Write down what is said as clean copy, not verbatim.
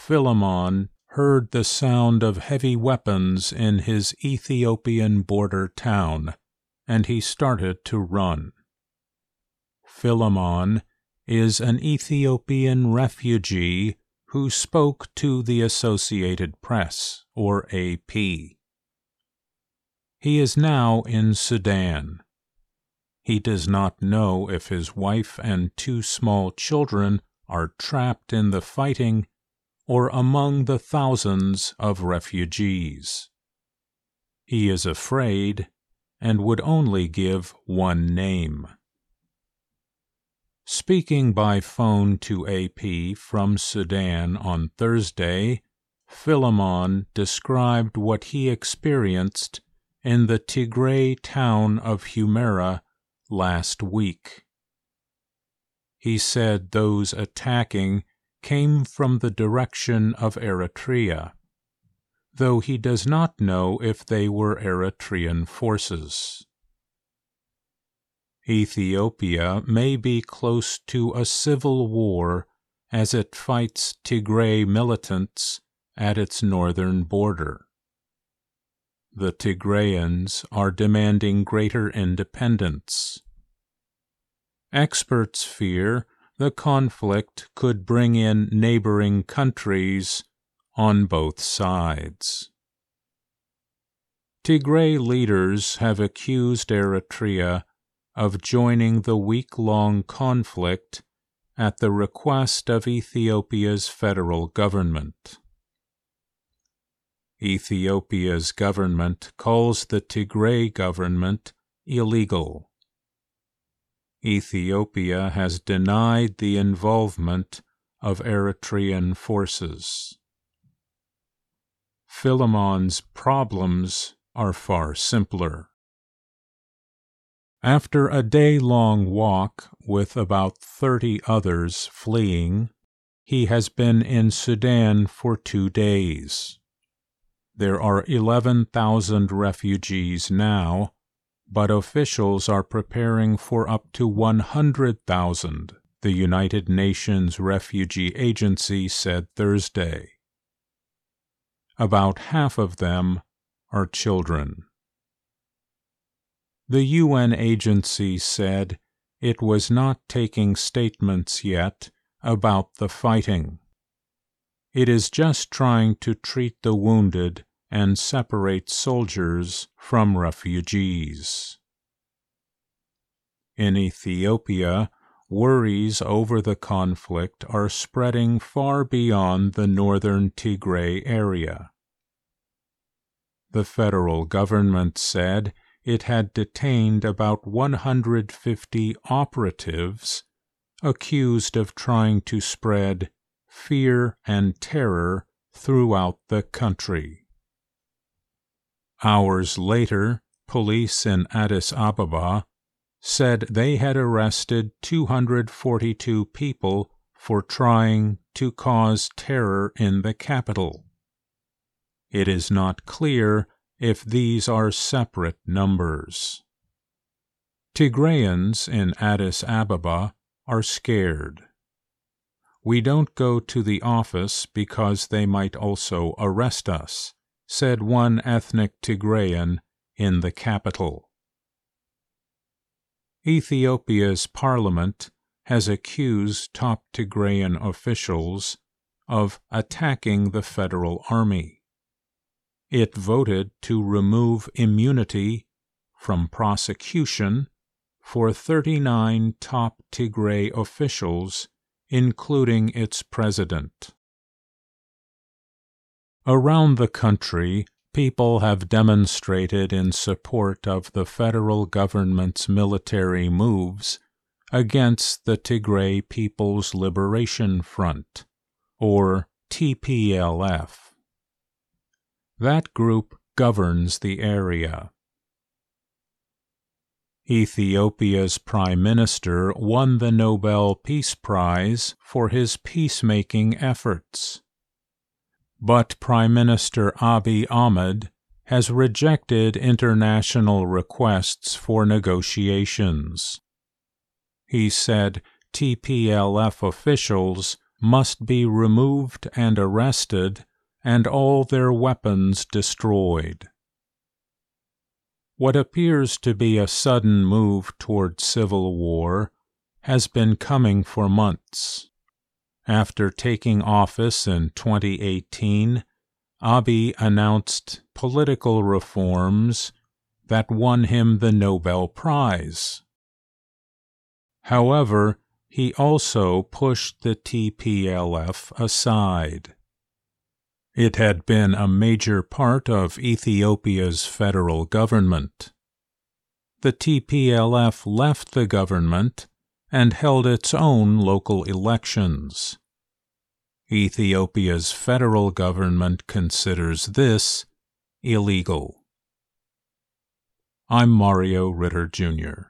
Philemon heard the sound of heavy weapons in his Ethiopian border town, and he started to run. Philemon is an Ethiopian refugee who spoke to the Associated Press, or AP. He is now in Sudan. He does not know if his wife and 2 small children are trapped in the fighting or among the thousands of refugees. He is afraid and would only give one name. Speaking by phone to AP from Sudan on Thursday, Philemon described what he experienced in the Tigray town of Humera last week. He said those attacking came from the direction of Eritrea, though he does not know if they were Eritrean forces. Ethiopia may be close to a civil war as it fights Tigray militants at its northern border. The Tigrayans are demanding greater independence. Experts fear the conflict could bring in neighboring countries on both sides. Tigray leaders have accused Eritrea of joining the week-long conflict at the request of Ethiopia's federal government. Ethiopia's government calls the Tigray government illegal. Ethiopia has denied the involvement of Eritrean forces. Philemon's problems are far simpler. After a day-long walk with about 30 others fleeing, he has been in Sudan for 2 days. There are 11,000 refugees now, but officials are preparing for up to 100,000, the United Nations Refugee Agency said Thursday. About half of them are children. The UN agency said it was not taking statements yet about the fighting. It is just trying to treat the wounded and separate soldiers from refugees. In Ethiopia, worries over the conflict are spreading far beyond the northern Tigray area. The federal government said it had detained about 150 operatives accused of trying to spread fear and terror throughout the country. Hours later, police in Addis Ababa said they had arrested 242 people for trying to cause terror in the capital. It is not clear if these are separate numbers. Tigrayans in Addis Ababa are scared. "We don't go to the office because they might also arrest us," said one ethnic Tigrayan in the capital. Ethiopia's parliament has accused top Tigrayan officials of attacking the federal army. It voted to remove immunity from prosecution for 39 top Tigray officials, including its president. Around the country, people have demonstrated in support of the federal government's military moves against the Tigray People's Liberation Front, or TPLF. That group governs the area. Ethiopia's prime minister won the Nobel Peace Prize for his peacemaking efforts. But Prime Minister Abiy Ahmed has rejected international requests for negotiations. He said TPLF officials must be removed and arrested, and all their weapons destroyed. What appears to be a sudden move toward civil war has been coming for months. After taking office in 2018, Abiy announced political reforms that won him the Nobel Prize. However, he also pushed the TPLF aside. It had been a major part of Ethiopia's federal government. The TPLF left the government and held its own local elections. Ethiopia's federal government considers this illegal. I'm Mario Ritter, Jr.